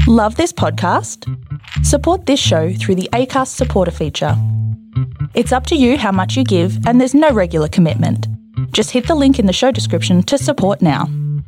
Love this podcast? Support this show through the Acast supporter feature. It's up to you how much you give, and there's no regular commitment. Just hit the link in the show description to support now.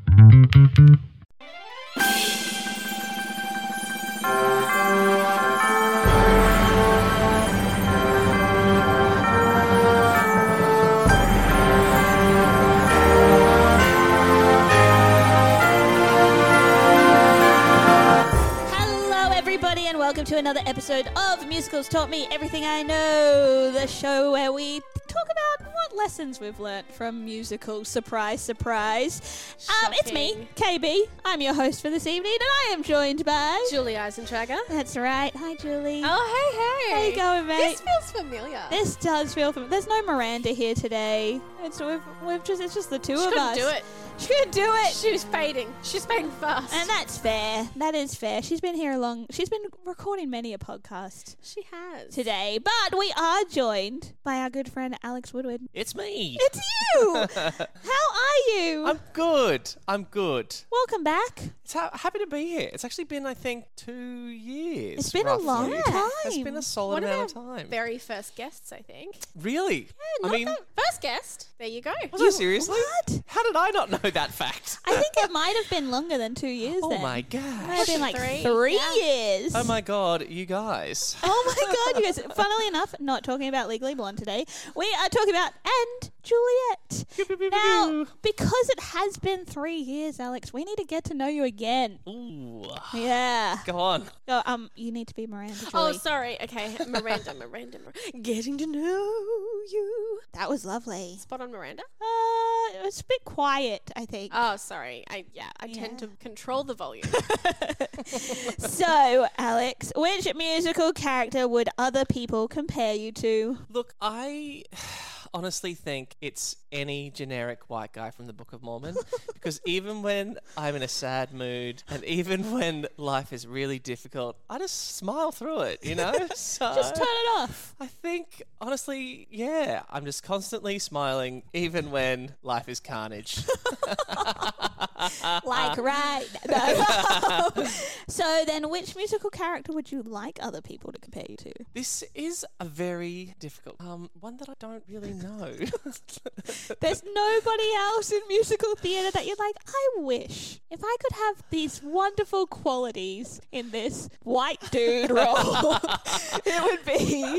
Welcome to another episode of Musicals Taught Me Everything I Know, the show where we talk about what lessons we've learnt from musicals. Surprise, surprise. It's me, KB. I'm your host for this evening, and I am joined by... Julie Eisentrager. That's right. Hi, Julie. Oh, hey. How you going, mate? This feels familiar. This does feel familiar. There's no Miranda here today. It's just the two of us. She couldn't do it. She couldn't do it. She was fading. She's fading fast. And that's fair. That is fair. She's been here She's been recording many a podcast. She has. Today. But we are joined by our good friend Alex Woodward. It's me. It's you. How are you? I'm good. Welcome back. Happy to be here. It's actually been, I think, 2 years. It's been roughly. a long time. It's been a solid amount of time. Very first guests, I think. Really? Yeah, first guest. There you go. Was that seriously? What? How did I not know that fact? I think it might have been longer than 2 years then. Oh my It might have gosh. been like Three. three Yeah. years. Oh my god, you guys. Oh my god, you guys. Funnily enough, not talking about Legally Blonde today. We are talking about And Juliet. Now, because it has been 3 years, Alex, we need to get to know you again. Ooh. Yeah. Go on. Oh, you need to be Miranda, Julie. Oh, sorry. Okay, Miranda. Getting to know you. That was lovely. Spot on Miranda. It was a bit quiet, I think. Oh, sorry. I tend to control the volume. So, Alex, which musical character would other people compare you to? Look, I honestly think it's any generic white guy from the Book of Mormon, because even when I'm in a sad mood and even when life is really difficult, I just smile through it, you know? So Just turn it off. I think, honestly, yeah, I'm just constantly smiling even when life is carnage. Like right now. So then, which musical character would you like other people to compare you to? This is a very difficult one that I don't really know. There's nobody else in musical theatre that you're like, I wish if I could have these wonderful qualities in this white dude role, it would be...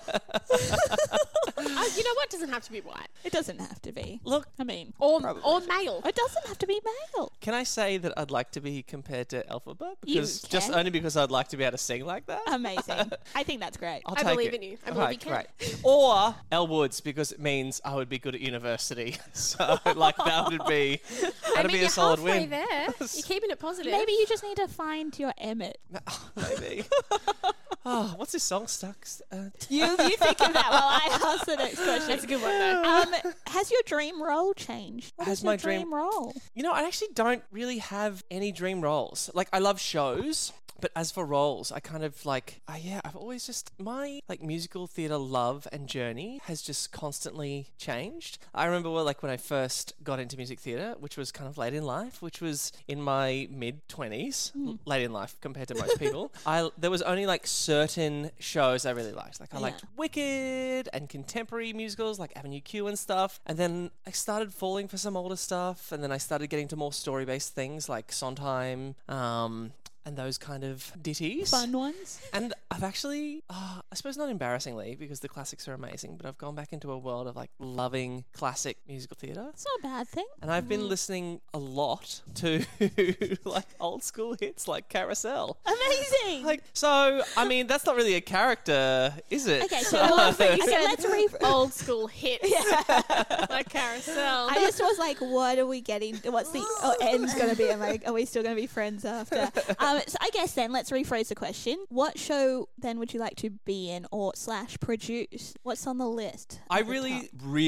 You know what? Doesn't have to be white. It doesn't have to be. Look, I mean... Or male. It doesn't have to be male. can I say that I'd like to be compared to Elphaba? You Because just can. only because I'd like to be able to sing like that. Amazing. I think that's great. I'll I take believe it. in you. I believe Alright, you can. great. Or Elle Woods, because it means I would be good at university. So, like, that would be a you're solid halfway win. there. You're keeping it positive. Maybe you just need to find your Emmett. Maybe. Oh, what's this song? Stuck. You think of that while I ask the next question. That's a good one, though. Has your dream role changed? What Has is your my dream- role? You know, I actually don't really have any dream roles. Like, I love shows. But as for roles, I kind of like, I've always just, my like musical theatre love and journey has just constantly changed. I remember when I first got into music theatre, which was kind of late in life, which was in my mid-20s, late in life compared to most people. There was only like certain shows I really liked. Like I liked Wicked and contemporary musicals like Avenue Q and stuff. And then I started falling for some older stuff. And then I started getting to more story-based things like Sondheim, and those kind of ditties. Fun ones. And I've actually, I suppose not embarrassingly, because the classics are amazing, but I've gone back into a world of like loving classic musical theatre. It's not a bad thing. And I've been listening a lot to like old school hits like Carousel. Amazing. Like, so, I mean, that's not really a character, is it? Okay, so let's Old school hits. Like Carousel. I just was like, what are we getting? What's the end's going to be? I'm like, are we still going to be friends after? So I guess then let's rephrase the question. What show then would you like to be in or / produce? What's on the list? I really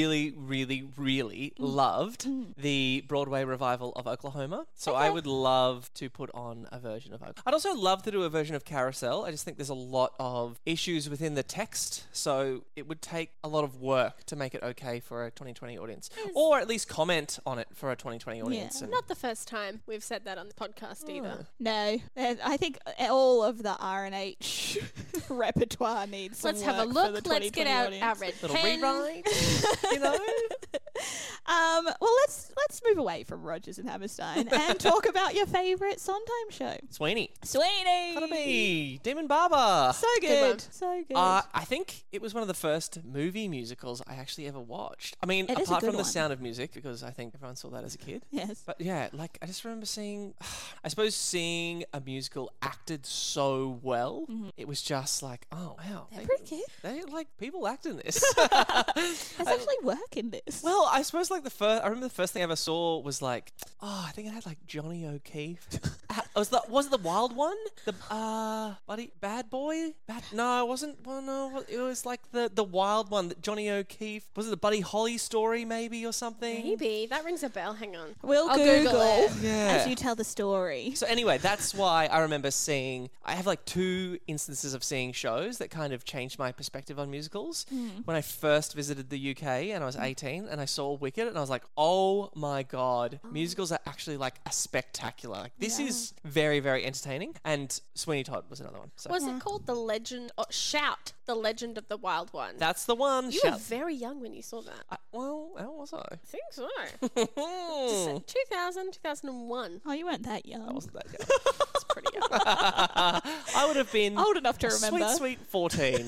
loved the Broadway revival of Oklahoma. So I would love to put on a version of Oklahoma. I'd also love to do a version of Carousel. I just think there's a lot of issues within the text. So it would take a lot of work to make it okay for a 2020 audience. Or at least comment on it for a 2020 audience. Yeah. And Not the first time we've said that on the podcast either. No. I think all of the R&H repertoire needs some Let's have a work for the look. Let's get 2020 out audience. our red Little pen. rewrite, you know? Well, let's move away from Rodgers and Hammerstein and talk about your favourite Sondheim show. Sweeney. Sweeney! Gotta be. Demon Barber. So Good good. one. So good. I think it was one of the first movie musicals I actually ever watched. I mean, It is a apart good from The one. Sound of Music, because I think everyone saw that as a kid. yes. But yeah, like I just remember seeing, I suppose seeing a musical acted so well, it was just like, oh wow, They're pretty good. they like people act in this. There's actually work in this. Well, I suppose like I remember the first thing I ever saw was like, I think it had like Johnny O'Keefe. Was it the Wild One? The Bad Boy? No, it wasn't. Well, no, it was like the Wild One. That Johnny O'Keefe, was it the Buddy Holly story maybe or something? Maybe. That rings a bell. Hang on. We'll I'll Google, Google it. Yeah. as you tell the story. So anyway, that's why I remember seeing. I have like two instances of seeing shows that kind of changed my perspective on musicals. When I first visited the UK and I was 18, and I saw Wicked, and I was like, "Oh my god, musicals are actually like a spectacular. Like this is very, very entertaining." And Sweeney Todd was another one. So Was it called The Legend... Oh, Shout, The Legend of the Wild One? that's the one. You were very young when you saw that. Well, how was I? I think so. I 2000, 2001. Oh, you weren't that young. wasn't that young. That's pretty young. I would have been Old enough to remember. sweet 14.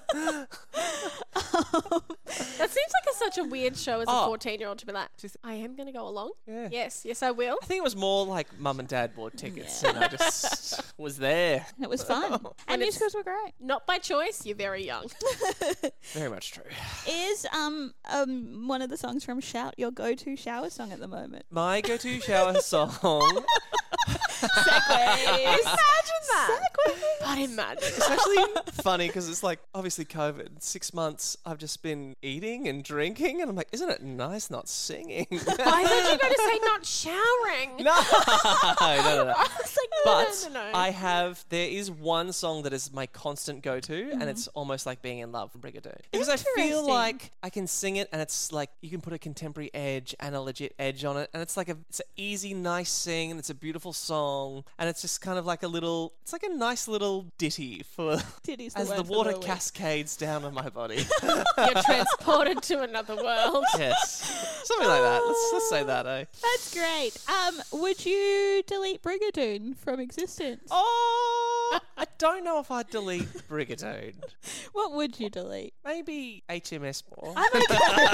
That seems like such a weird show as a Oh. 14-year-old to be like, I am going to go along. Yeah. Yes, I will. I think it was more like mum and dad bought tickets, and I just was there. It was fun. And When it's- musicals were great. Not by choice, you're very young. Very much true. Is one of the songs from Shout your go-to shower song at the moment? My go-to shower song, Segways. Imagine that. Segways. But imagine. it's actually funny because it's like obviously COVID. 6 months I've just been eating and drinking, and I'm like, isn't it nice not singing? I thought you were going to say not showering. No. I was like, But no. there is one song that is my constant go-to, and it's almost like being in love from Brigadoon. Because I feel Interesting. like I can sing it, and it's like you can put a contemporary edge and a legit edge on it, and it's like it's an easy, nice sing, and it's a beautiful song, and it's just kind of like it's like a nice little ditty for Titty's as the word for water week. cascades down on my body. You're transported to another world. Yes, something like that. Let's say that, eh? That's great. Would you delete Brigadoon from existence? Oh, I don't know if I'd delete Brigadoon. What would you delete? Maybe HMS More. I'm gonna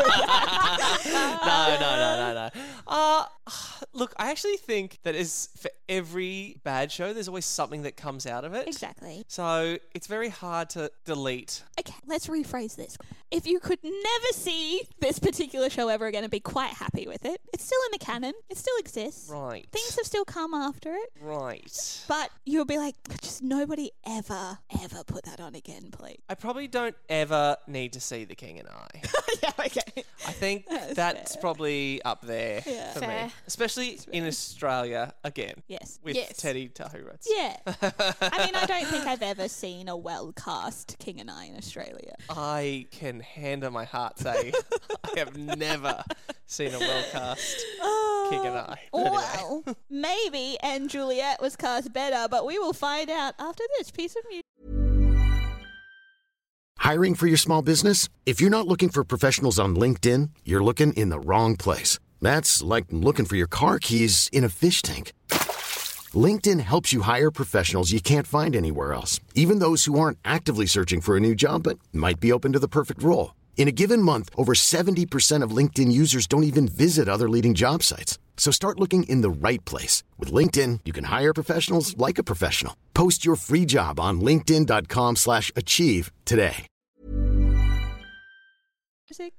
No. Look, I actually think that is for every bad show, there's always something that comes out of it. Exactly. So it's very hard to delete. Okay, let's rephrase this. If you could never see this particular show ever again and be quite happy with it, it's still in the canon. It still exists. Right. Things have still come after it. Right. But you'll be like, just nobody ever put that on again, please. I probably don't ever need to see The King and I. Yeah, okay. I think that's probably up there for me. Fair. Especially in Australia, again, Yes. with Yes. Teddy Tahuratz. Yeah. I mean, I don't think I've ever seen a well-cast King and I in Australia. I can hand on my heart say I have never seen a well-cast King and I. But anyway. Well, maybe and Juliet was cast better, but we will find out after this piece of music. Hiring for your small business? If you're not looking for professionals on LinkedIn, you're looking in the wrong place. That's like looking for your car keys in a fish tank. LinkedIn helps you hire professionals you can't find anywhere else, even those who aren't actively searching for a new job but might be open to the perfect role. In a given month, over 70% of LinkedIn users don't even visit other leading job sites. So start looking in the right place. With LinkedIn, you can hire professionals like a professional. Post your free job on linkedin.com/achieve today. Music.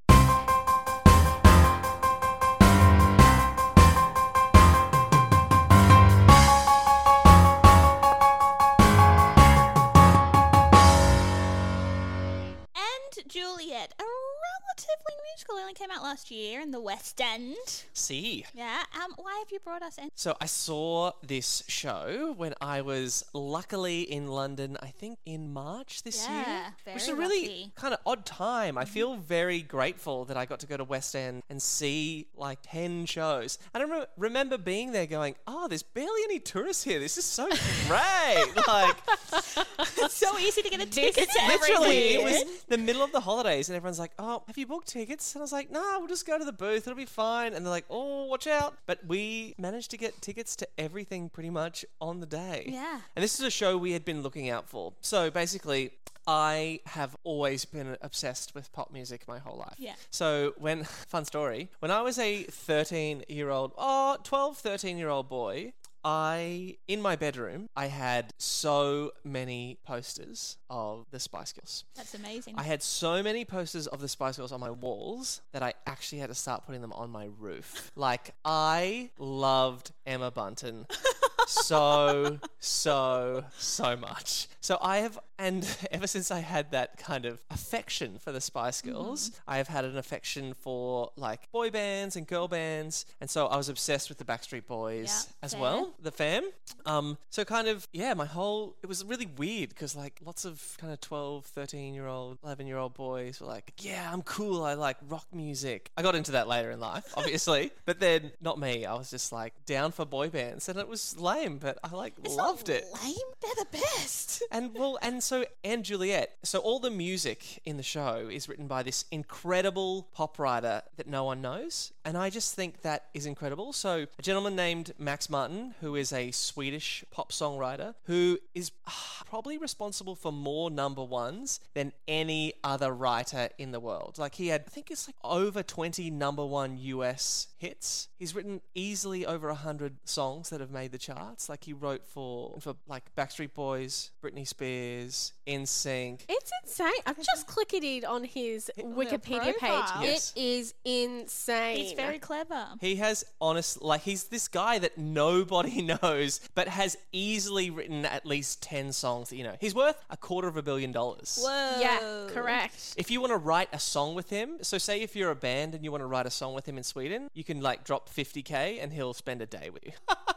And Juliet, a relatively musical only came out last year in the West End. See. Yeah. Why have you brought us in? So I saw this show when I was luckily in London, I think in March this year. Very Which is a really lucky. kind of odd time. I feel very grateful that I got to go to West End and see like 10 shows. And I remember being there going, oh, there's barely any tourists here. This is so great. Like, It's so easy to get a ticket to literally, everything. it was the middle of the holidays and everyone's like, oh, have you booked tickets? And I was like, nah, we'll just go to the booth. It'll be fine. And they're like, oh, watch out. But we managed to get tickets to everything pretty much on the day. Yeah. And this is a show we had been looking out for. So basically, I have always been obsessed with pop music my whole life. Yeah. So fun story, when I was a 13-year-old boy, in my bedroom, I had so many posters of the Spice Girls. That's amazing. I had so many posters of the Spice Girls on my walls that I actually had to start putting them on my roof. Like, I loved Emma Bunton so much. So and ever since I had that kind of affection for the Spice Girls, I have had an affection for like boy bands and girl bands. And so I was obsessed with the Backstreet Boys as fair. well, the fam. So kind of, yeah, it was really weird because like lots of kind of 12, 13-year-old, 11-year-old boys were like, yeah, I'm cool. I like rock music. I got into that later in life, obviously. But then not me. I was just like down for boy bands and it was lame, but I loved it. Lame? They're the best. And Juliet. So all the music in the show is written by this incredible pop writer that no one knows. And I just think that is incredible. So a gentleman named Max Martin, who is a Swedish pop songwriter, who is probably responsible for more number ones than any other writer in the world. Like I think it's like over 20 number one US hits. He's written easily over 100 songs that have made the charts. Like he wrote for like Backstreet Boys, Britney Spears, NSYNC. It's insane. I've just clicked on his Wikipedia profile. page. Yes. It is insane. He's very clever. He has he's this guy that nobody knows, but has easily written at least 10 songs that you know. He's worth $250 million. Whoa. Yeah, correct. If you want to write a song with him, so say if you're a band and you want to write a song with him in Sweden, you can like drop $50K and he'll spend a day with you.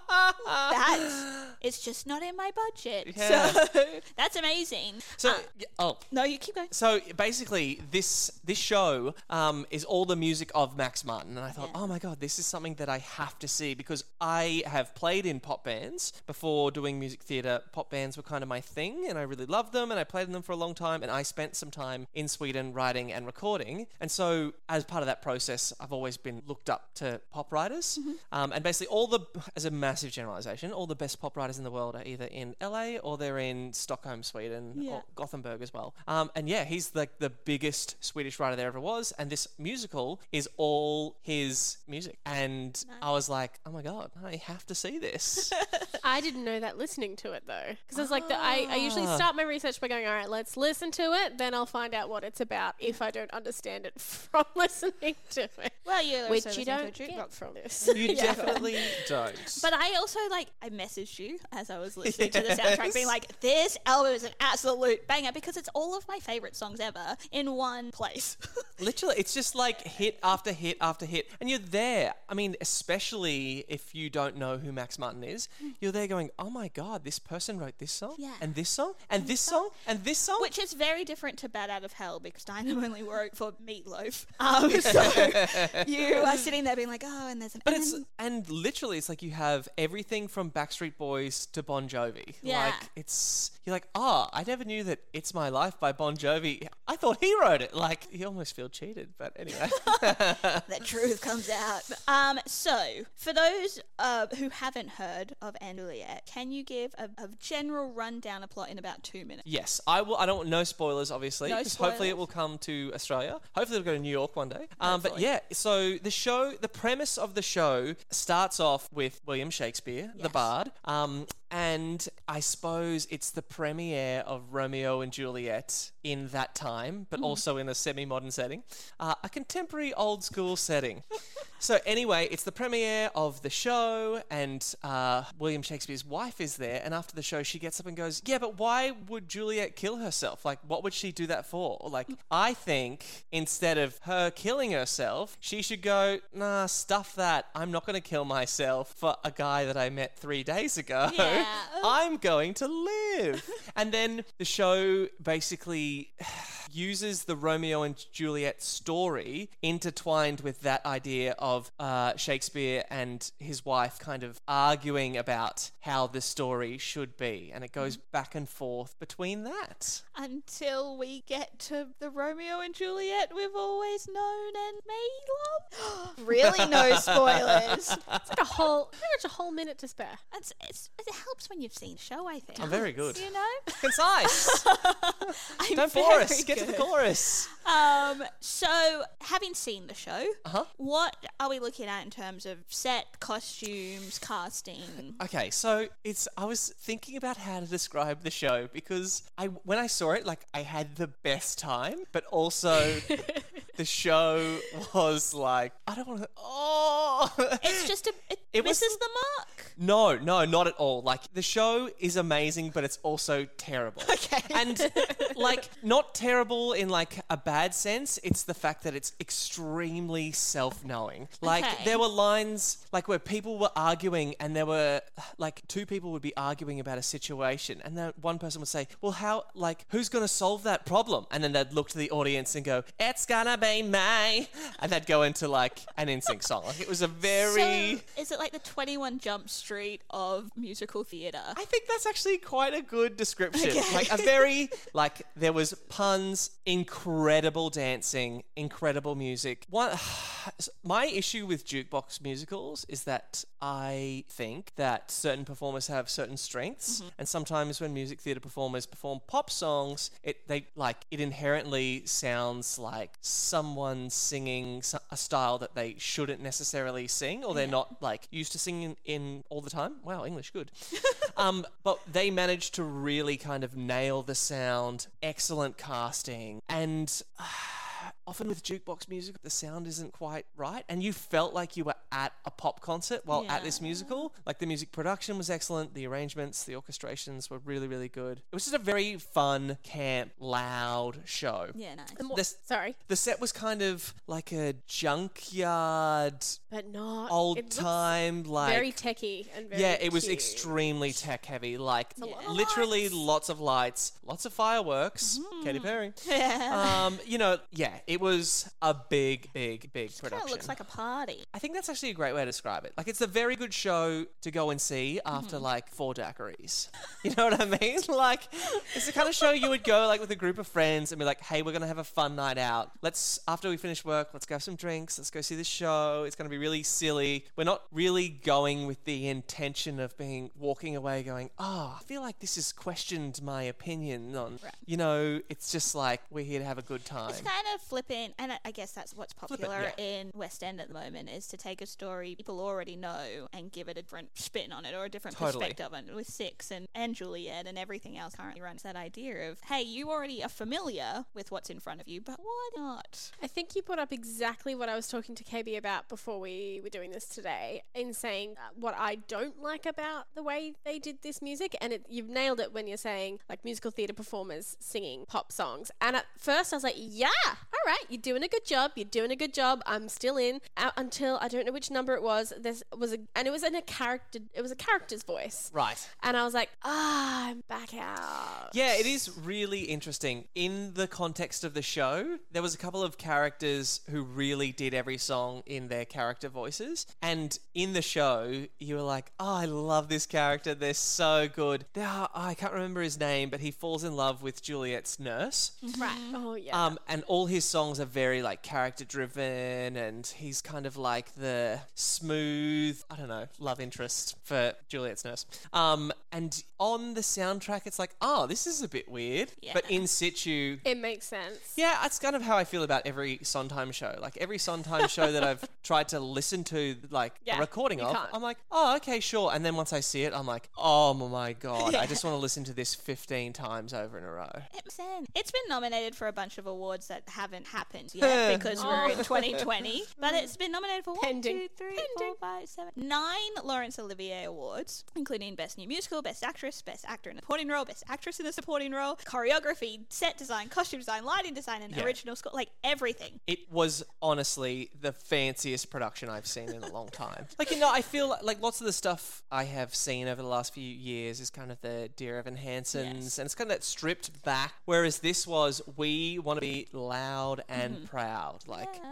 It's just not in my budget. Yeah. So that's amazing. So, No, you keep going. So basically, this show is all the music of Max Martin, and I thought, oh my god, this is something that I have to see because I have played in pop bands before doing music theatre. Pop bands were kind of my thing, and I really loved them, and I played in them for a long time, and I spent some time in Sweden writing and recording, and so as part of that process, I've always been looked up to pop writers, and basically as a massive generalisation, all the best pop writers in the world are either in LA or they're in Stockholm, Sweden, or Gothenburg as well. And yeah, he's like the biggest Swedish writer there ever was. And this musical is all his music. And I was like, oh my God, I have to see this. I didn't know that listening to it though. Because I was like, I usually start my research by going, all right, let's listen to it. Then I'll find out what it's about if I don't understand it from listening to it. Well, you Which also you listen to a don't jukebox. get from this. You definitely don't. But I also I messaged you as I was listening to the soundtrack, being like, this album is an absolute banger because it's all of my favourite songs ever in one place. Literally, it's just like hit after hit after hit. And you're there. I mean, especially if you don't know who Max Martin is, you're there going, oh my God, this person wrote this song, and this song, and this song, and this song. Which is very different to Bat Out of Hell because Dynam only wrote for Meatloaf. So you are sitting there being like, oh, and there's an... But and literally, it's like you have everything from Backstreet Boys to Bon Jovi. Yeah. Like, you're like, I never knew that It's My Life by Bon Jovi. I thought he wrote it. Like, you almost feel cheated, but anyway. The truth comes out. So, for those who haven't heard of Anne Juliet, can you give a general rundown of plot in about 2 minutes? Yes, I will. I don't want no spoilers, obviously, No because hopefully it spoilers. will come to Australia. Hopefully it'll go to New York one day. But yeah, so the premise of the show starts off with William Shakespeare, the Bard, and I suppose it's the premiere of Romeo and Juliet in that time. time, but also in a semi-modern setting, a contemporary old school setting. So anyway, it's the premiere of the show, and William Shakespeare's wife is there, and after the show she gets up and goes, yeah, but why would Juliet kill herself? Like, what would she do that for? Like, I think instead of her killing herself, she should go, nah, stuff that. I'm not going to kill myself for a guy that I met 3 days ago. Yeah. I'm going to live. And then the show basically uses the Romeo and Juliet story intertwined with that idea of Shakespeare and his wife kind of arguing about how the story should be. And it goes back and forth between that. Until we get to the Romeo and Juliet we've always known and made love. Really no spoilers. It's like pretty much a whole minute to spare. It helps when you've seen the show, I think. Oh, very good. You know? Concise. Don't bore very us. Get to the good. chorus. So, having seen the show, what are we looking at in terms of set, costumes, casting? Okay, so I was thinking about how to describe the show because when I saw it, like, I had the best time, but also the show was like, I don't want to. Oh, It's just It was- misses the mark. No, not at all. Like, the show is amazing, but it's also terrible. Okay. And, like, not terrible in, like, a bad sense. It's the fact that it's extremely self-knowing. Like, Okay. there were lines, like, where people were arguing and there were, like, two people would be arguing about a situation. And then one person would say, well, who's going to solve that problem? And then they'd look to the audience and go, it's gonna be me. And they'd go into, like, an NSYNC song. Like, it was a very... So, is it like the 21 Jump Street of musical theatre? I think that's actually quite a good description. Okay. Like a very, like, there was puns, incredible dancing, incredible music. My issue with jukebox musicals is that I think that certain performers have certain strengths, and sometimes when music theatre performers perform pop songs, it inherently sounds like someone singing a style that they shouldn't necessarily sing, or they're not, like, used to singing in all the time. Wow, English, good. But they managed to really kind of nail the sound, excellent casting, and often with jukebox music, the sound isn't quite right, and you felt like you were at a pop concert while at this musical. Like, the music production was excellent, the arrangements, the orchestrations were really, really good. It was just a very fun, camp, loud show. Yeah, nice. Sorry. The set was kind of like a junkyard, But not old it looks time, like... very techy and very Yeah, it was cute. extremely tech heavy. Like, lot of literally lights. lots of lights, lots of fireworks. Katy Perry. It was a big Kind production. of looks like a party. I think that's actually a great way to describe it. Like, it's a very good show to go and see after, like, 4 daiquiris. You know what I mean? Like, it's the kind of show you would go, like, with a group of friends and be like, hey, we're going to have a fun night out. After we finish work, let's go have some drinks. Let's go see this show. It's going to be really silly. We're not really going with the intention of walking away going, I feel like this has questioned my opinion on, it's just like, we're here to have a good time. It's kind of flipping, and I guess that's what's popular in West End at the moment, is to take a story people already know and give it a different spin on it, or a different perspective on it. With Six and Juliet and everything else currently runs that idea of, hey, you already are familiar with what's in front of you, but why not? I think you brought up exactly what I was talking to KB about before we were doing this today, in saying what I don't like about the way they did this music, and you've nailed it when you're saying, like, musical theatre performers singing pop songs. And at first I was like, yeah, all right, you're doing a good job, I'm still in, until I don't know which number it was. It was a character's voice. Right. And I was like, I'm back out. Yeah, it is really interesting. In the context of the show, there was a couple of characters who really did every song in their character voices. And in the show, you were like, I love this character. They're so good. I can't remember his name, but he falls in love with Juliet's nurse. Right. Oh, yeah. And all his songs are very like character driven, and he's kind of like the smooth, I don't know, love interest for Juliet's nurse. And on the soundtrack, it's like, oh, this is a bit weird. Yeah. But in situ, It makes sense. yeah, that's kind of how I feel about every Sondheim show. Like every Sondheim show that I've tried to listen to, like Yeah, a recording you of, can't. I'm like, oh, okay, sure. And then once I see it, I'm like, oh my God, I just want to listen to this 15 times over in a row. It makes sense. It's been nominated for a bunch of awards that haven't happened yet because we're in 2020. But it's been nominated for 1, Pending. 2, 3, 4, 5, 7, 9 Laurence Olivier Awards, including Best New Musical, Best Actress, Best Actor in a Supporting Role, Best Actress in a Supporting Role, Choreography, Set Design, Costume Design, Lighting Design, and Yeah. Original Score. Like everything. It was honestly the fanciest production I've seen in a long time. Like, you know, I feel like lots of the stuff I have seen over the last few years is kind of the Dear Evan Hansen's, Yes. and it's kind of that stripped back, whereas this was, we want to be loud and proud. Like, Yeah.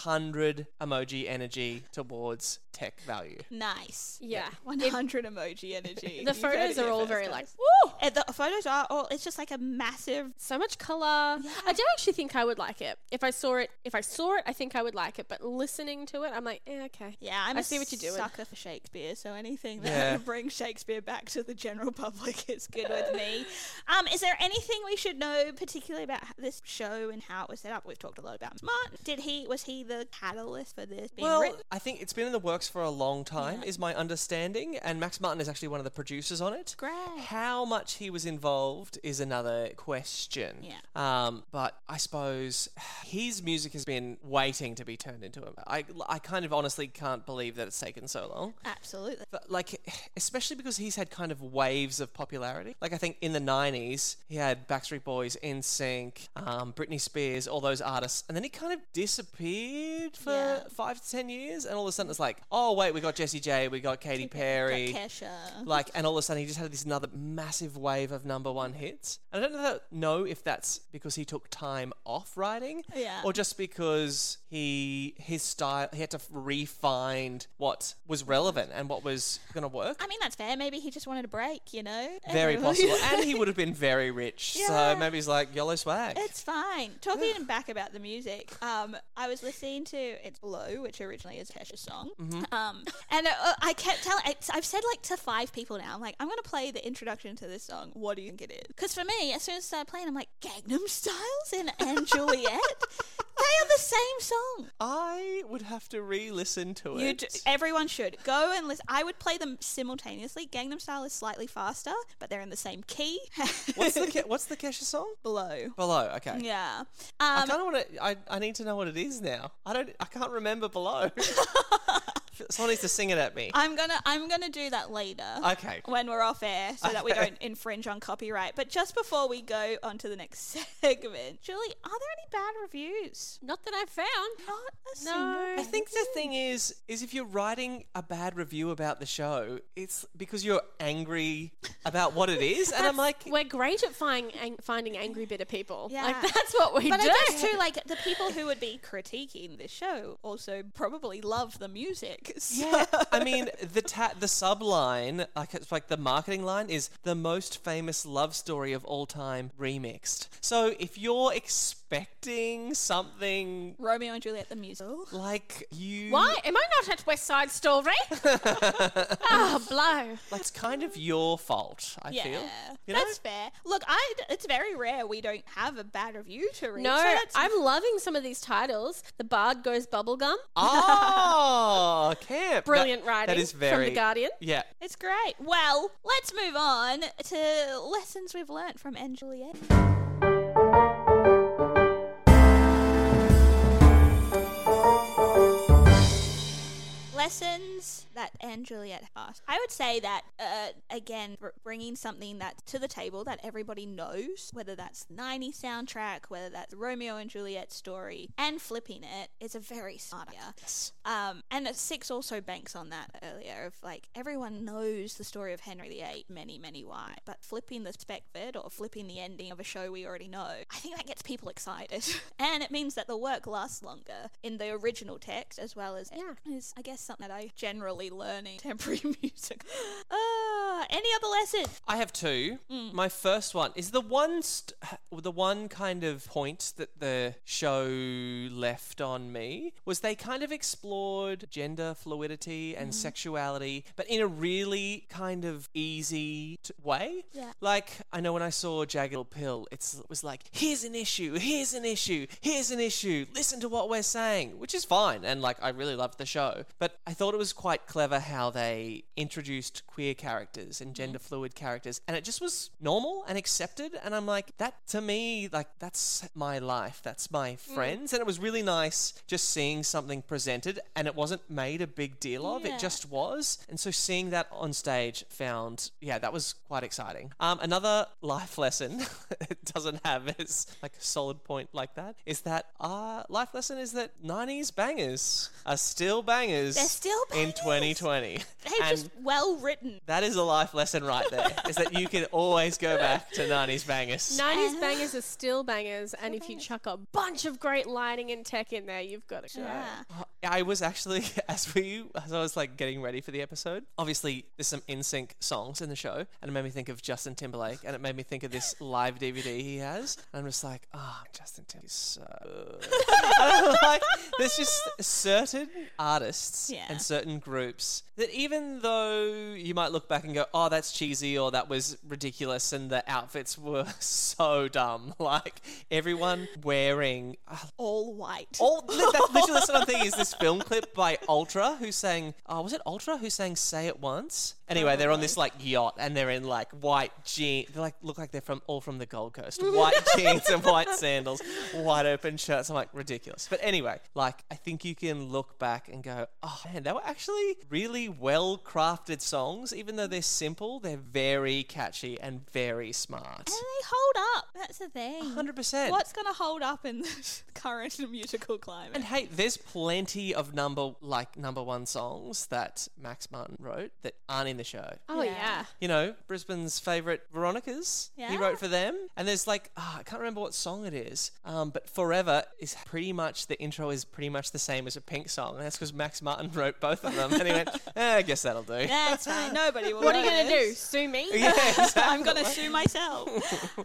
100 emoji energy towards tech value. Nice. Yeah. 100 emoji energy. The You've heard photos it here are all first, very guys. like, Woo! The photos are all, it's just like a massive. so much color. I do actually think I would like it. If I saw it, I think I would like it. But listening to it, I'm like, okay. Yeah, I'm I a see what you're doing. sucker for Shakespeare, so anything that Yeah. brings Shakespeare back to the general public is good with me. Is there anything we should know particularly about this show and how it was set up? We've talked a lot about Martin. Was he the catalyst for this being Well, written? I think it's been in the works for a long time, is my understanding, and Max Martin is actually one of the producers on it. Great. How much he was involved is another question. Yeah. But I suppose his music has been waiting to be turned into him. I kind of honestly can't believe that it's taken so long. Absolutely. But like, especially because he's had kind of waves of popularity. Like I think in the 90s, he had Backstreet Boys, NSYNC, Britney Spears, all those artists. And then he kind of disappeared for Yeah. 5 to 10 years. And all of a sudden it's like, oh wait, we got Jessie J, we got Katy Perry. Got Kesha. Like, and all of a sudden he just had this another massive wave of #1 hits. And I don't know if that's because he took time off writing, Yeah. or just because his style, he had to refine what was relevant and what was going to work. I mean, that's fair. Maybe he just wanted a break, you know? Very Everyone- possible. And he would have been very rich. Yeah. So maybe he's like, YOLO swag. It's fine. Talking back about the music, I was listening to It's Below, which originally is Kesha's song. And I kept telling, I've said like to 5 people now, I'm like, I'm going to play the introduction to this song. What do you think it is? Because for me, as soon as I started playing, I'm like, Gangnam Styles and Juliet? They are the same song. I would have to re-listen to it. Everyone should. Go and listen. I would play them simultaneously. Gangnam Style is slightly faster, but they're in the same key. What's the Kesha song? Below? Below. Okay. Yeah. I kind of want to. I need to know what it is now. I can't remember Below. Someone needs to sing it at me. I'm gonna do that later. Okay. When we're off air, so that we don't infringe on copyright. But just before we go on to the next segment, Julie, are there any bad reviews? Not that I've found. Not a single. No. I think the thing is if you're writing a bad review about the show, it's because you're angry about what it is, and I'm like, We're great at finding angry, bitter people. Yeah. Like, that's what we But do. I guess too, like the people who would be critiquing this show also probably love the music. So- yeah. I mean, the subline, like it's like the marketing line, is the most famous love story of all time remixed. So if you're expecting something Romeo and Juliet the musical. like you, Why? Am I not at West Side Story? Oh, blow. like it's kind of your fault. I feel. You know? That's fair. Look, it's very rare we don't have a bad review to read. No, so that's I'm loving some of these titles. The Bard Goes Bubblegum. Oh, camp. Brilliant writing That is from very The Guardian. Yeah. It's great. Well, let's move on to lessons we've learnt from Anne Juliet. Lessons that Anne Juliet asked. I would say that, again, bringing something that to the table that everybody knows, whether that's the 90s soundtrack, whether that's the Romeo and Juliet story, and flipping it is a very smart idea. Yes. And Six also banks on that earlier of like everyone knows the story of Henry VIII, many, many why, but flipping the perspective or flipping the ending of a show we already know, I think that gets people excited. And it means that the work lasts longer in the original text as well as is, I guess, something that I generally learning temporary music. Any other lesson? I have two. My first one is the one kind of point that the show left on me was they kind of explored gender fluidity and sexuality, but in a really kind of easy way. Yeah. Like, I know when I saw Jagged Little Pill, it was like, here's an issue, here's an issue, here's an issue, listen to what we're saying, which is fine. And like, I really loved the show. But I thought it was quite clever how they introduced queer characters and gender fluid characters, and it just was normal and accepted. And I'm like, that to me, like, that's my life, that's my friends. And it was really nice just seeing something presented and it wasn't made a big deal of, Yeah. it just was. And so seeing that on stage that was quite exciting. Another life lesson it doesn't have as like a solid point like that is that life lesson is that 90s bangers are still bangers. They're still in bangers. 2020. They're just well written. That is a life lesson right there, is that you can always go back to 90s bangers. 90s bangers are still bangers, and if you chuck a bunch of great lighting and tech in there, you've got to go. Yeah. I was actually, as I was like getting ready for the episode, obviously there's some NSYNC songs in the show, and it made me think of Justin Timberlake, and it made me think of this live DVD he has, and I'm just like, Justin Timberlake is so like, there's just certain artists and certain groups that even though you might look back and go, oh, that's cheesy, or that was ridiculous, and the outfits were so dumb, like everyone wearing All white. that's literally what I'm thinking is this film clip by Ultra who sang, was it Ultra who sang Say It Once? Anyway, they're on this like yacht and they're in like white jeans. They like look like they're all from the Gold Coast. White jeans and white sandals, wide open shirts. I'm like, ridiculous. But anyway, like I think you can look back and go, oh man, they were actually really well crafted songs. Even though they're simple, they're very catchy and very smart. And they hold up. That's the thing. 100%. What's going to hold up in the current musical climate? And hey, there's plenty of number one songs that Max Martin wrote that aren't in the show. Oh, yeah. You know, Brisbane's favourite Veronicas, he Yeah. wrote for them. And there's like, I can't remember what song it is, but Forever is pretty much, the intro is pretty much the same as a Pink song. And that's because Max Martin wrote both of them. And he went, I guess that'll do. That's fine. Nobody will. What are you going to notice. do? Sue me? Yeah, exactly. I'm going to sue myself.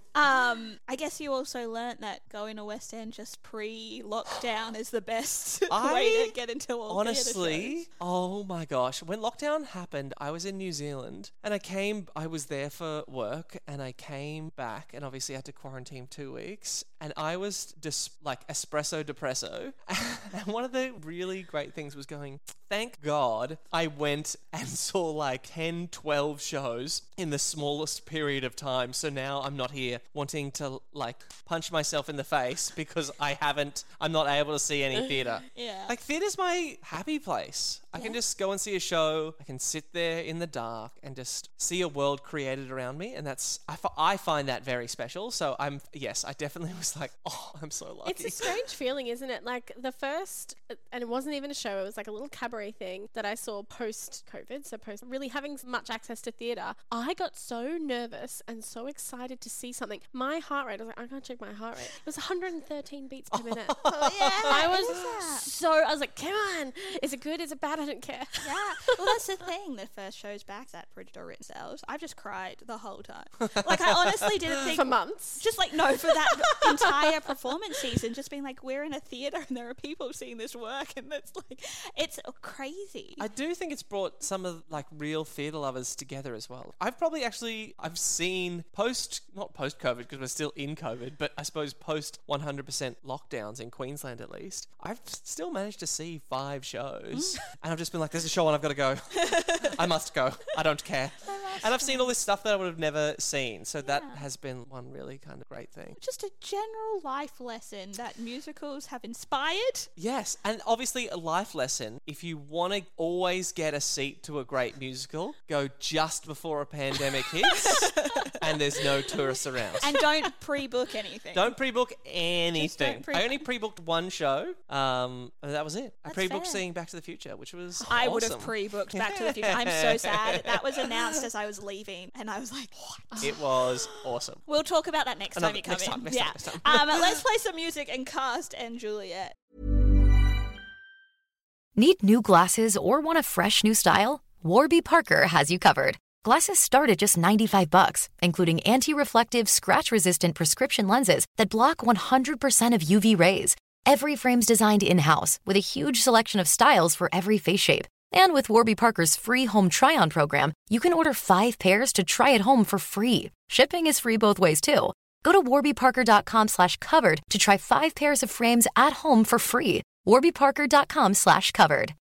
I guess you also learnt that going to West End just pre-lockdown is the best way to get into all theatre honestly, shows. oh my gosh, when lockdown happened, I was in New Zealand and I was there for work and I came back and obviously had to quarantine 2 weeks and I was just like espresso depresso. And one of the really great things was going, thank God I went and saw like 10, 12 shows in the smallest period of time. So now I'm not here wanting to like punch myself in the face because I'm not able to see any theatre. Yeah. Like theatre's my happy place. I can just go and see a show. I can sit there in the dark and just see a world created around me. And I find that very special. So I definitely was like, oh, I'm so lucky. It's a strange feeling, isn't it? Like the first, and it wasn't even a show, it was like a little cabaret thing that I saw post-COVID, so post really having much access to theatre. I got so nervous and so excited to see something. My heart rate, I was like, I can't check my heart rate. It was 113 beats per minute. I was like, come on, is it good? Is it bad? I don't care. Yeah. Well, that's the thing. The first show's back that Bridget or written sales. I've just cried the whole time. Like, I honestly didn't think... For months. Just like, no, for that entire performance season, just being like, we're in a theatre and there are people seeing this work, and it's like, it's crazy. I do think it's brought some of like real theatre lovers together as well. I've seen not post-COVID because we're still in COVID, but I suppose post 100% lockdowns in Queensland at least, I've still managed to see 5 shows. And I've just been like, there's a show on, I've got to go. I must go. I don't care. And I've seen all this stuff that I would have never seen. So that has been one really kind of great thing. Just a general life lesson that musicals have inspired. Yes, and obviously a life lesson. If you want to always get a seat to a great musical, go just before a pandemic hits and there's no tourists around. And don't pre-book anything. Don't pre-book anything. pre- I only pre-booked one show, and that was it. I That's pre-booked fair. seeing Back to the Future, which was I would awesome. have pre-booked Back to the Future. I'm so sad. That was announced as I was leaving, and I was like, what? It was awesome. We'll talk about that next time you come in. Next time. Let's play some music and cast and Juliet. Need new glasses or want a fresh new style? Warby Parker has you covered. Glasses start at just $95, including anti-reflective, scratch-resistant prescription lenses that block 100% of UV rays. Every frame's designed in-house with a huge selection of styles for every face shape. And with Warby Parker's free home try-on program, you can order 5 pairs to try at home for free. Shipping is free both ways, too. Go to warbyparker.com/covered to try 5 pairs of frames at home for free. warbyparker.com/covered.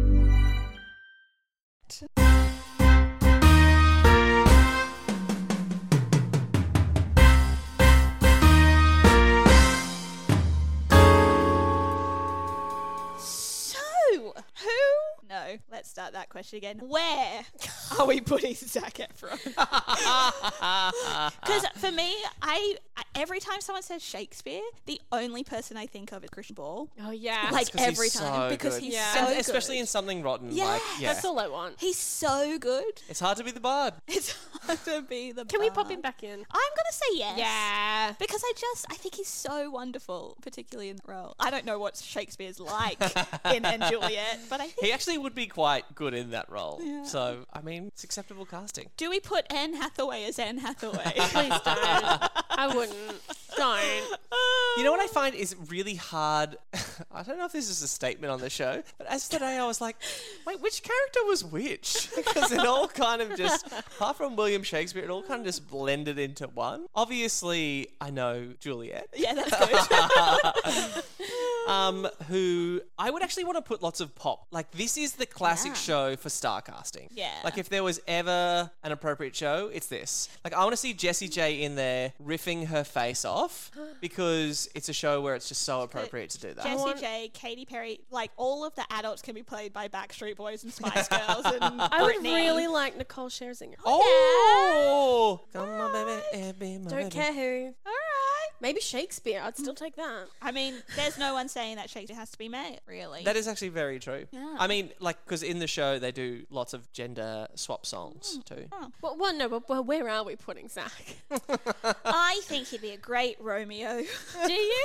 No, let's start that question again. Where are we putting Zac Efron? Because for me, every time someone says Shakespeare, the only person I think of is Christian Ball. Oh, yeah. Like every he's time. so Because good. he's Yeah. so And good. Especially in Something Rotten. Yeah. Like, yeah. That's all I want. He's so good. It's hard to be the bard. It's hard to be the Can we pop bard. him back in? I'm going to say yes. Yeah. Because I think he's so wonderful, particularly in the role. I don't know what Shakespeare's like in And Juliet, but I think... He actually would be quite good in that role. So, I mean, it's acceptable casting. Do we put Anne Hathaway as Anne Hathaway? Please don't. I wouldn't. Don't. You know what I find is really hard? I don't know if this is a statement on the show, but as today I was like, wait, which character was which? Because it all kind of just, apart from William Shakespeare, it all kind of just blended into one. Obviously, I know Juliet. Yeah, that's good. Who I would actually want to put lots of pop. Like, this is the classic show for star casting. Yeah. Like, if there was ever an appropriate show, it's this. Like, I want to see Jessie J in there riffing her face off because it's a show where it's just so appropriate to do that. Jessie J, Katy Perry, like all of the adults can be played by Backstreet Boys and Spice Girls and I would Britney. really like Nicole Scherzinger. Oh! Come on, baby. Be my Don't baby. care who. All right. Maybe Shakespeare. I'd still take that. I mean, there's no one saying that Shakespeare has to be male, really. That is actually very true. Yeah. I mean, like, because in the show they do lots of gender swap songs too. Well, no, but where are we putting Zac? I think he'd be a great Romeo. Do you?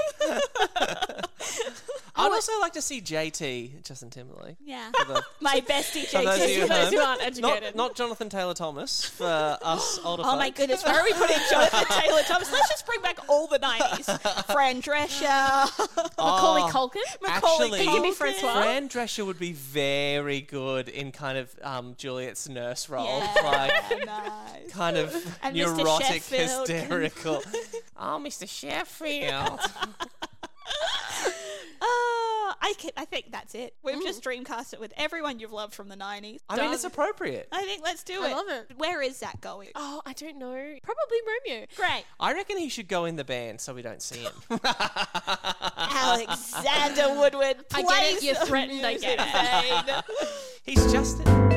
I'd also like to see JT, Justin Timberlake. Yeah. For the, My bestie for those of you JT. at those who home. aren't educated. Not Jonathan Taylor Thomas for us older Oh my folk. goodness, where are we putting Jonathan Taylor Thomas? Let's just bring back all the 90s. Fran Drescher. Macaulay Culkin? Actually, He can be Francois. Fran Drescher would be very good in kind of Juliet's nurse role. Yeah, Like, nice. kind of And Mr. neurotic, Sheffield. hysterical. Oh, Mr. Sheffield. I think that's it. We've just dreamcast it with everyone you've loved from the 90s. I mean, it's appropriate. I think let's do I it. love it. Where is Zac going? Oh, I don't know. Probably Romeo. Great. I reckon he should go in the band so we don't see him. Alexander Woodward I plays get it, you're the threatened, I music get vein. He's just...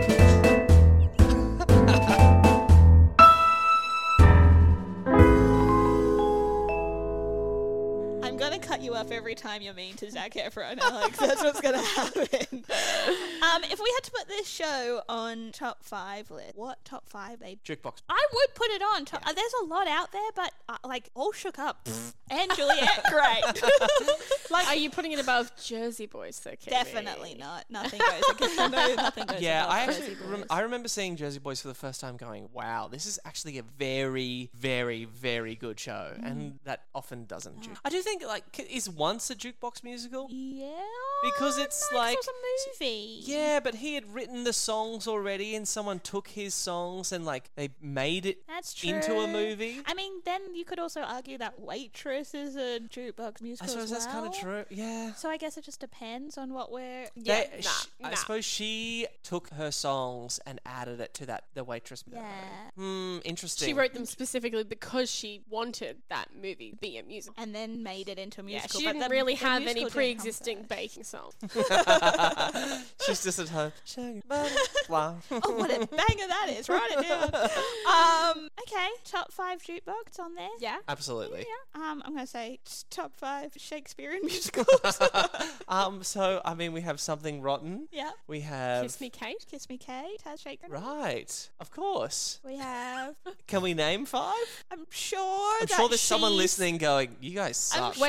I'm going to cut you up every time you're mean to Zac Efron, Alex. That's what's going to happen. If we had to put this show on top 5 list, what top 5 they... Jukebox. I would put it on. There's a lot out there, but like all shook up. And Juliet, great. Like, are you putting it above Jersey Boys, though, Katie? Definitely not. Nothing goes against nothing goes Yeah, above I Jersey actually Boys. I remember seeing Jersey Boys for the first time going, wow, this is actually a very, very, very good show. And that often doesn't juke. I do think, like, is Once a jukebox musical? Yeah. Because it's no, 'cause like... it was a movie. Yeah, but he had written the songs already and someone took his songs and, like, they made it That's true. into a movie. I mean, then you could also argue that Waitress is a jukebox musical I suppose as that's kind of well. true. Yeah. So I guess it just depends on what we're... Yeah, They- nah. I suppose she took her songs and added it to the Waitress movie. Yeah. Interesting. She wrote them specifically because she wanted that movie to be a musical. And then made it into a Yeah, musical. she but didn't the- really the have musical any didn't come pre-existing first. baking song. She's just at home. Sugar, butter, flour. Oh, what a banger that is. Write it down. Okay, top 5 jukebox on there. Yeah. Absolutely. Yeah. I'm going to say top 5 Shakespearean musicals. So, I mean, we have Something Rotten. Yeah. We have... Kiss Me Kate. Kiss Me Kate has Shaken. Right. Of course. We have... Can we name 5? I'm sure I'm that sure there's someone she's- listening going, you guys I'm suck. sure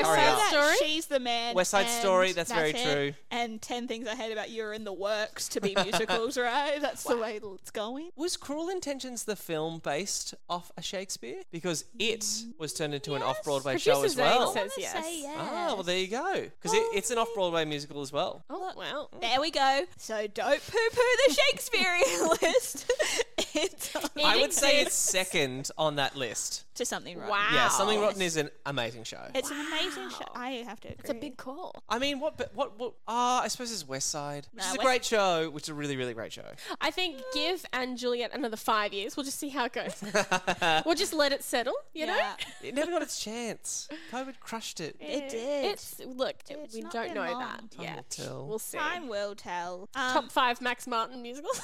West Hurry Side up. Story? She's the man. West Side and Story, that's very it. true. And 10 Things I Hate About You are in the works to be musicals, right? That's the way it's going. Was Cruel Intentions the film based off a Shakespeare? Because it was turned into an off-Broadway show Producer as Zane well. says Say yes. yes. Ah, well, there you go. Because it's an off-Broadway musical as well. Oh, well. There we go. So don't poo-poo the Shakespearean list. It's I would say it's second on that list. to Something Rotten. Wow. Yeah, Something Rotten is an amazing show. It's an amazing show. I have to agree. It's a big call. I mean, I suppose it's West Side, which is a West- great show, which is a really, really great show. I think give Anne Juliet another 5 years. We'll just see how it goes. We'll just let it settle, you know? Yeah. It never got its chance. COVID crushed it. It did. It's we not don't been know long. that Time will yet. tell. We'll see. Time will tell. Top 5 Max Martin musicals.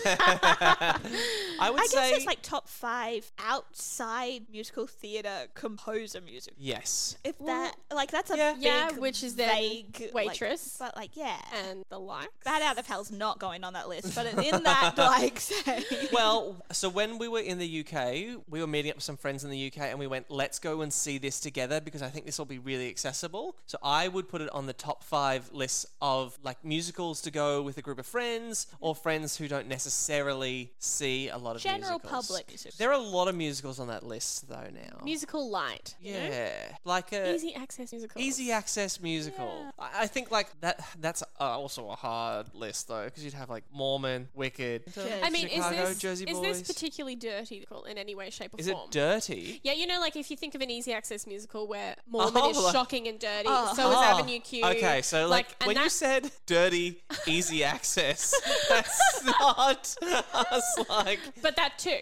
I would I say guess it's like top 5 outside musical theatre composer music. yes. If that, like, that's a Yeah. big, Yeah, which is then vague, Waitress. But like, yeah, and the likes. Bad Out of Hell's not going on that list, but in that, like, say, Well, so when we were in the UK, we were meeting up with some friends in the UK and we went, let's go and see this together because I think this will be really accessible. So I would put it on the top 5 lists of like musicals to go with a group of friends or friends who don't necessarily see a lot of general musicals. public musicals. There are a lot of musicals on that list though now. Musical light. you know? Yeah. Like a Easy access musical. easy access musical. I think like that's also a hard list though because you'd have like Mormon, Wicked, I mean, Chicago, is Jersey this Boys. particularly dirty in any way, shape, or Is it form? dirty? Yeah, you know, like if you think of an easy access musical where Mormon is like- shocking and dirty, Oh. so is Oh, Avenue Q. Okay, so like and when you that- said dirty, easy access, that's not us like. but that too.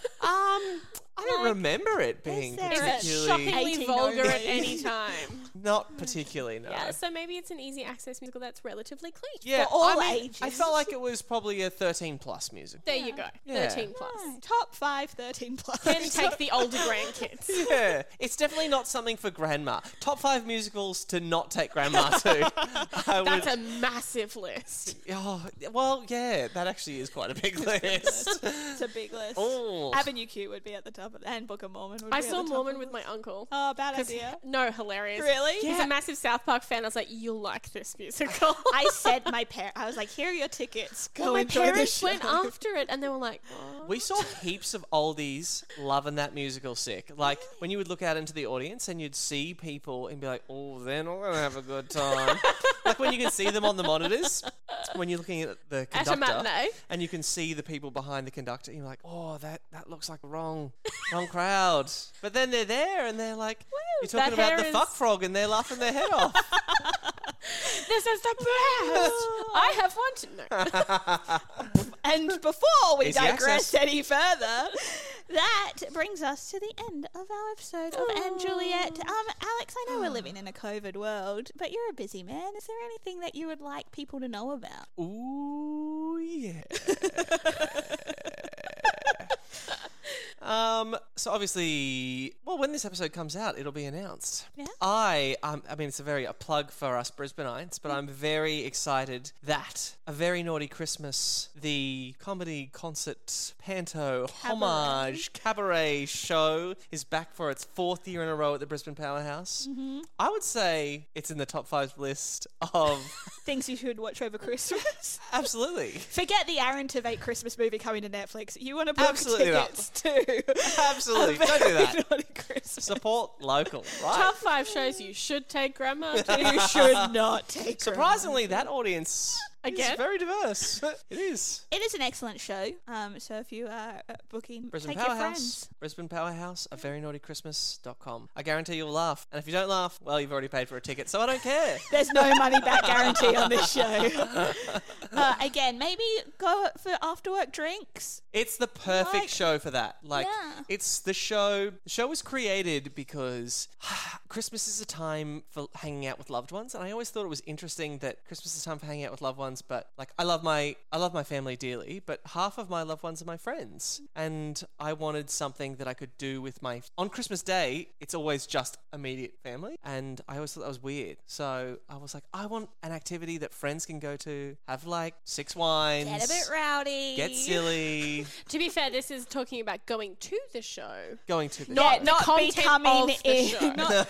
I don't remember it being there Is a it particularly. shockingly 18 vulgar at only? any time? Not particularly, no. Yeah, so maybe it's an easy access musical that's relatively clean. Yeah, For all I mean, ages. I felt like it was probably a 13 plus music. There you go. Yeah. 13 plus. Top 5, 13 plus. Can take the older grandkids. Yeah, it's definitely not something for grandma. Top 5 musicals to not take grandma to. I would. That's a massive list. Oh, well, yeah, that actually is quite a big list. It's a big list. Oh. Avenue Q would be at the top, and Book of Mormon would I be at saw the top Mormon of with the my list. uncle. Oh, bad 'Cause- idea. No, hilarious. Really? He's a massive South Park fan. I was like, you'll like this musical. I said my parents, I was like, here are your tickets. Go well, my enjoy the parents show. went after it and they were like, what? We saw heaps of oldies loving that musical sick. Like when you would look out into the audience and you'd see people and be like, oh, they're not going to have a good time. Like when you can see them on the monitors, when you're looking at the At a conductor matinee. and you can see the people behind the conductor and you're like, oh, that looks like a wrong crowd. But then they're there and they're like, you're talking that about hair the is- fuck frog and they're laughing their head off. This is the best. I have one to know. And before we Easy digress access. any further, that brings us to the end of our episode of Anne Juliet. Alex, I know we're living in a COVID world, but you're a busy man. Is there anything that you would like people to know about? Ooh, yeah. So obviously, well, when this episode comes out, it'll be announced. Yeah. I mean, it's a plug for us Brisbaneites, but I'm very excited that A Very Naughty Christmas, the comedy concert panto homage cabaret show, is back for its 4th year in a row at the Brisbane Powerhouse. Mm-hmm. I would say it's in the top 5 list of Things you should watch over Christmas. absolutely. Forget the Aaron Tveit Christmas movie coming to Netflix. You want to book Absolutely not. tickets to Absolutely. Don't do that. Naughty Christmas. Support local, right? Top 5 shows you should take grandma to. You should not take Surprisingly, that audience Again? is very diverse. It is. It is an excellent show. So if you are booking, Brisbane take your Powerhouse. friends. Brisbane Powerhouse, averynaughtychristmas.com. I guarantee you'll laugh. And if you don't laugh, well, you've already paid for a ticket, so I don't care. There's no money back guarantee on this show. Again, maybe go for after work drinks. It's the perfect Like- show for that. Like, Yeah. it's the show. The show was created because Christmas is a time for hanging out with loved ones, and I always thought it was interesting that Christmas is a time for hanging out with loved ones. But like, I love my family dearly, but half of my loved ones are my friends, and I wanted something that I could do with on Christmas Day. It's always just immediate family, and I always thought that was weird. So I was like, I want an activity that friends can go to, have like 6 wines, Get a bit rowdy. get silly. To be fair, this is talking about going to the show. Going to the Not Yeah, not content becoming of the in. show. Not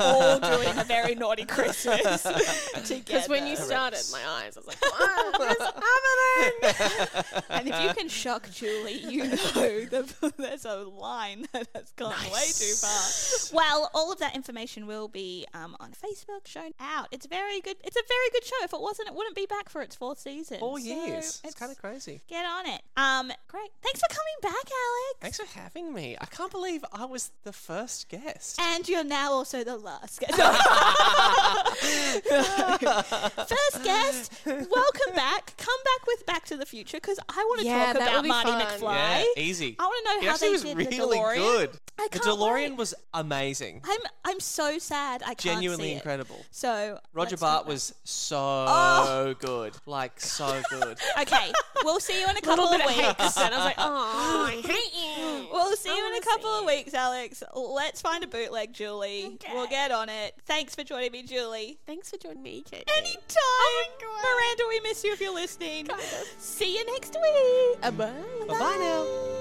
all doing a very naughty Christmas together. Because when you started, my eyes, I was like, what's happening? And if you can shock Julie, you know there's a line that has gone way too far. Well, all of that information will be on Facebook, shown out. It's a very good show. If it wasn't, it wouldn't be back for its 4th season. 4 years. It's kind of crazy. Get on it. Great. Thanks for coming back, Alex. Thanks for having me. I can't believe I was the first guest. And you're now also the last guest. First guest, welcome back. Come back with Back to the Future, because I want to talk about Marty McFly. Yeah, easy. I want to know He how they was did really the DeLorean. good. I The can't DeLorean wait. was amazing. I'm so sad I can't Genuinely see it. incredible. So Roger let's Bart talk about- was so good. Like, so good. Okay, we'll see you in a couple little of bit of hate weeks. then. I was like, oh, I hate you. We'll see you in a wanna couple see of weeks, Alex. Let's find a bootleg, Julie. Okay. We'll get on it. Thanks for joining me, Julie. Thanks for joining me, Kate. Anytime. Miranda, we miss you if you're listening. See you next week. Bye. Bye-bye now.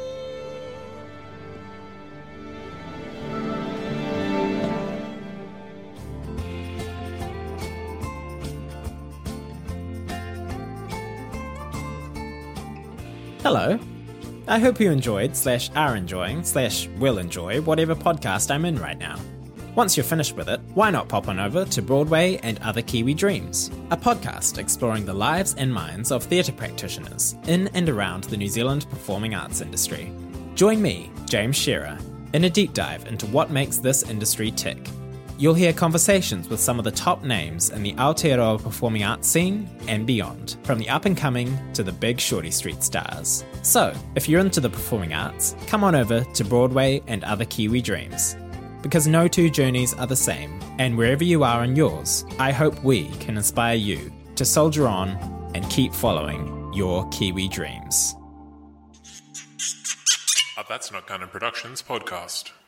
Hello. I hope you enjoyed / are enjoying / will enjoy whatever podcast I'm in right now. Once you're finished with it, why not pop on over to Broadway and Other Kiwi Dreams, a podcast exploring the lives and minds of theatre practitioners in and around the New Zealand performing arts industry. Join me, James Shearer, in a deep dive into what makes this industry tick. You'll hear conversations with some of the top names in the Aotearoa performing arts scene and beyond, from the up-and-coming to the big Shorty Street stars. So, if you're into the performing arts, come on over to Broadway and Other Kiwi Dreams. Because no two journeys are the same, and wherever you are in yours, I hope we can inspire you to soldier on and keep following your Kiwi dreams. A That's Not Canon Productions podcast.